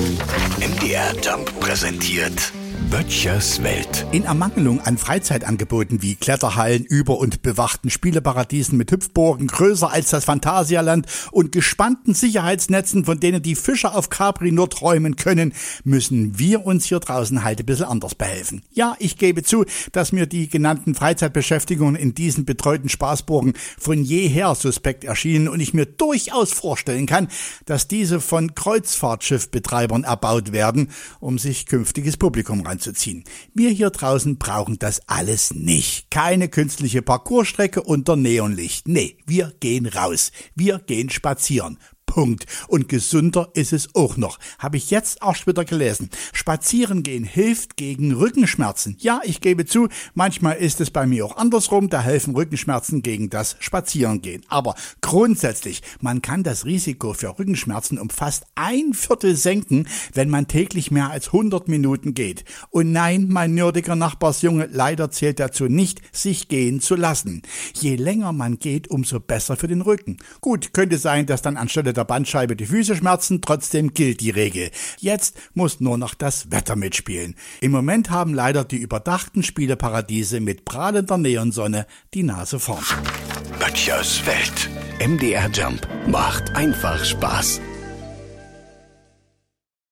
MDR Jump präsentiert Böttchers Welt. In Ermangelung an Freizeitangeboten wie Kletterhallen, Über- und bewachten Spieleparadiesen mit Hüpfburgen größer als das Phantasialand und gespannten Sicherheitsnetzen, von denen die Fischer auf Capri nur träumen können, müssen wir uns hier draußen halt ein bisschen anders behelfen. Ja, ich gebe zu, dass mir die genannten Freizeitbeschäftigungen in diesen betreuten Spaßburgen von jeher suspekt erschienen und ich mir durchaus vorstellen kann, dass diese von Kreuzfahrtschiffbetreibern erbaut werden, um sich künftiges Publikum ranzuziehen. Wir hier draußen brauchen das alles nicht. Keine künstliche Parcoursstrecke unter Neonlicht. Nee, wir gehen raus. Wir gehen spazieren. Punkt. Und gesünder ist es auch noch. Habe ich jetzt erst wieder gelesen. Spazieren gehen hilft gegen Rückenschmerzen. Ja, ich gebe zu, manchmal ist es bei mir auch andersrum. Da helfen Rückenschmerzen gegen das Spazierengehen. Aber grundsätzlich, man kann das Risiko für Rückenschmerzen um fast 1/4 senken, wenn man täglich mehr als 100 Minuten geht. Und nein, mein nerdiger Nachbarsjunge, leider zählt dazu nicht, sich gehen zu lassen. Je länger man geht, umso besser für den Rücken. Gut, könnte sein, dass dann anstelle der Bandscheibe die Füße schmerzen, trotzdem gilt die Regel. Jetzt muss nur noch das Wetter mitspielen. Im Moment haben leider die überdachten Spieleparadiese mit prahlender Neonsonne die Nase vorn. Böttchers Welt. MDR Jump macht einfach Spaß.